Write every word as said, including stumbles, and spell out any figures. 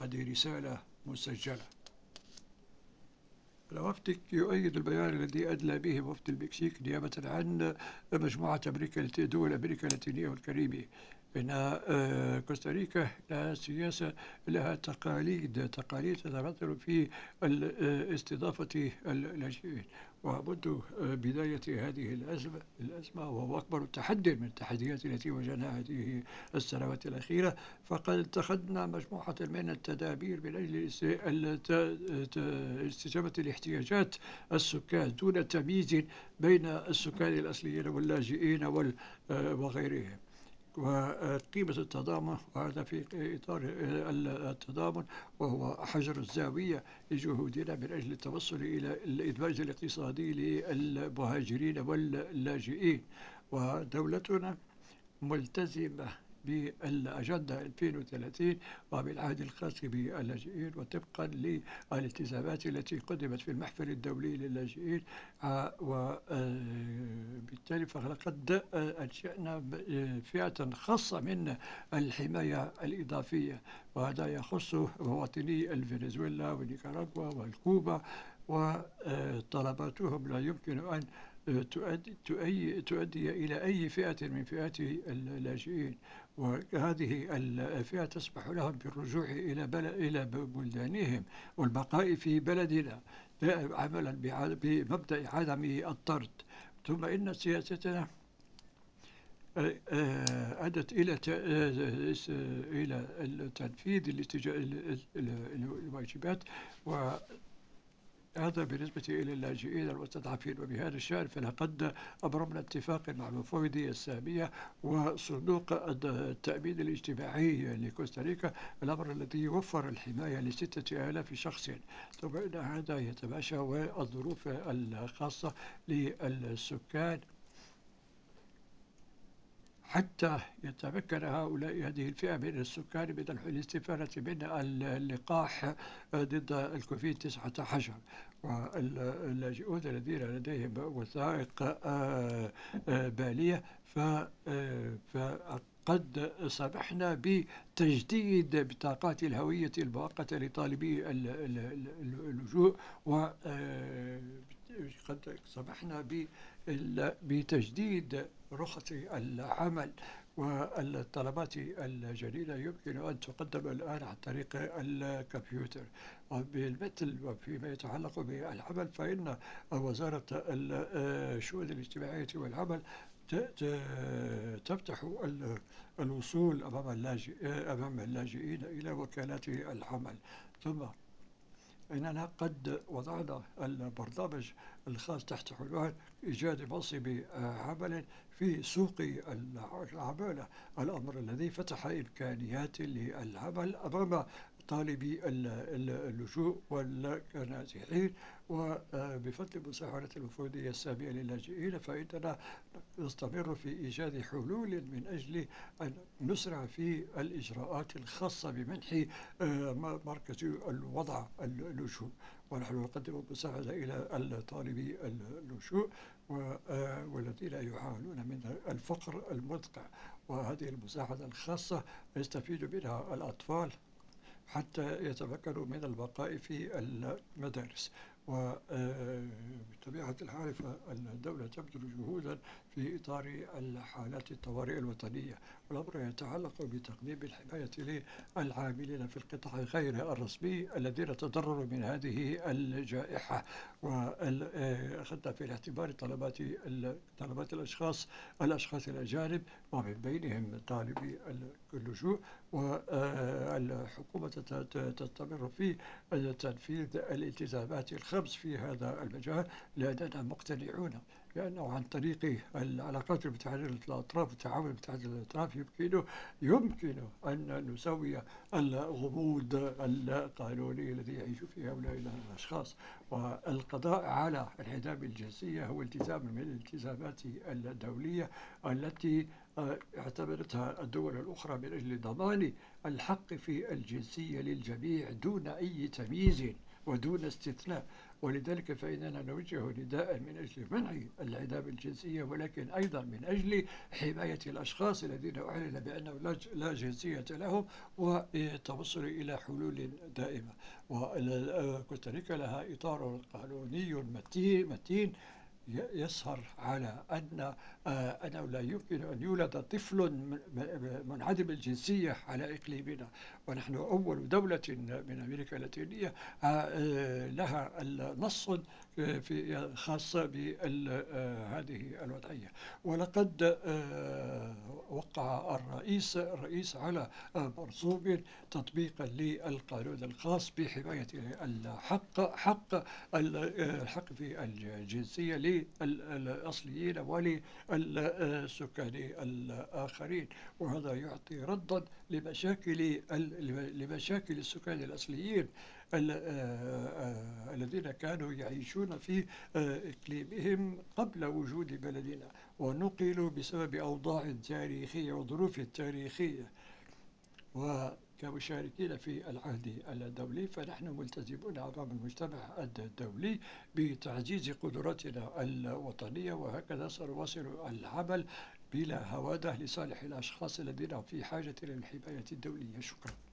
هذه رسالة مسجلة. الوفد يؤيد البيان الذي أدلى به وفد المكسيك نيابة عن مجموعة أمريكا دول أمريكا اللاتينية والكاريبية إن كوستاريكا لها سياسة، لها تقاليد تقاليد تتمثل في استضافة اللاجئين. ومنذ بداية هذه الأزمة الأزمة وهو أكبر تحدي من التحديات التي واجهناها هذه السنوات الأخيرة، فقد اتخذنا مجموعة من التدابير من أجل استجابة لاحتياجات السكان دون تمييز بين السكان الأصليين واللاجئين وغيرهم. وقيمة التضامن، وهذا في إطار التضامن وهو حجر الزاوية لجهودنا من أجل التوصل إلى الإدماج الاقتصادي للمهاجرين واللاجئين. ودولتنا ملتزمة بالأجندة ألفين وثلاثين وبالعهد الخاص باللاجئين، وطبقا للالتزامات التي قدمت في المحفل الدولي للاجئين. وبالتالي فلقد أنشأنا فئة خاصة من الحماية الإضافية، وهذا يخص مواطني الفنزويلا ونيكاراغوا والكوبا، وطلباتهم لا يمكن أن تؤدي, تؤدي, تؤدي إلى أي فئة من فئات اللاجئين. وهذه الفئة تسمح لهم بالرجوع إلى إلى بلدانهم والبقاء في بلدنا عملا بمبدأ عدم الطرد. ثم إن سياستنا أدت إلى إلى تنفيذ الواجبات، وهذا بالنسبة إلى اللاجئين المستضعفين. وبهذا الشأن فلقد أبرمنا اتفاق مع المفوضية السامية وصندوق التأمين الاجتماعي لكوستاريكا، الأمر الذي يوفر الحماية لستة آلاف شخص. ثم إن هذا يتماشى والظروف الخاصة للسكان حتى يتمكن هؤلاء هذه الفئة من السكان من الاستفادة من اللقاح ضد الكوفيد تسعة عشر. واللاجئون الذين لديهم وثائق بالية فقد سمحنا بتجديد بطاقات الهوية المؤقتة لطالبي اللجوء، وقد سمحنا بتجديد رخص العمل. والطلبات الجديدة يمكن أن تقدم الآن عن طريق الكمبيوتر. وبالمثل وفيما يتعلق بالعمل، فإن وزارة الشؤون الاجتماعية والعمل تفتح الوصول أمام أمام اللاجئين إلى وكالات العمل. ثم إننا قد وضعنا البرنامج الخاص تحت عنوان إيجاد منصب عمل في سوق العمالة، الأمر الذي فتح إمكانيات للعمل أمام طالبي اللجوء والنازحين. وبفضل مساعدة المفوضية السامية للاجئين فإننا نستمر في إيجاد حلول من أجل أن نسرع في الإجراءات الخاصة بمنح مركز الوضع اللجوء. ونحن نقدم المساعدة إلى طالبي اللجوء والذين يعانون من الفقر المدقع. وهذه المساعدة الخاصة يستفيد منها الأطفال حتى يتمكنوا من البقاء في المدارس. وبطبيعة الحال فالدولة تبذل جهودا في إطار الحالات الطوارئ الوطنية، والأمر يتعلق بتقديم الحماية للعاملين في القطاع غير الرسمي الذين تضرروا من هذه الجائحة. وأخذنا في الاعتبار طلبات طلبات الأشخاص الأشخاص الأجانب ومن بينهم طالبي اللجوء. والحكومة تستمر في تنفيذ الالتزامات الخمس في هذا المجال، لأننا مقتنعون لأنه عن طريق العلاقات المتعددة الأطراف والتعاون المتعدد الأطراف يمكن يمكن أن نسوي الغموض القانوني الذي يعيش فيه هؤلاء الأشخاص. والقضاء على انعدام الجنسية هو التزام من الالتزامات الدولية التي اعتبرتها الدول الأخرى من أجل ضمان الحق في الجنسية للجميع دون أي تمييز ودون استثناء. ولذلك فإننا نوجه نداء من أجل منع العدام الجنسية، ولكن أيضا من أجل حماية الأشخاص الذين أعلن بأنه لا جنسية لهم، والتوصل إلى حلول دائمة. وكوستاريكا لها إطار قانوني متين متين يسهر على أن أنه لا يمكن أن يولد طفل منعدم الجنسية على إقليمنا. ونحن أول دولة من أمريكا اللاتينية لها نص في خاصة بهذه الوضعية. ولقد وقع الرئيس الرئيس على مرسوم تطبيقا للقانون الخاص بحماية الحق حق الحق في الجنسية للأصليين وللسكان الآخرين. وهذا يعطي ردا لمشاكل لمشاكل السكان الأصليين الذين كانوا يعيشون في إقليمهم قبل وجود بلدنا، ونقلوا بسبب أوضاع تاريخية وظروف تاريخية. وكمشاركين في العهد الدولي فنحن ملتزمون أمام المجتمع الدولي بتعزيز قدراتنا الوطنية، وهكذا سنواصل العمل بلا هوادة لصالح الأشخاص الذين في حاجة إلى الحماية الدولية. شكرا.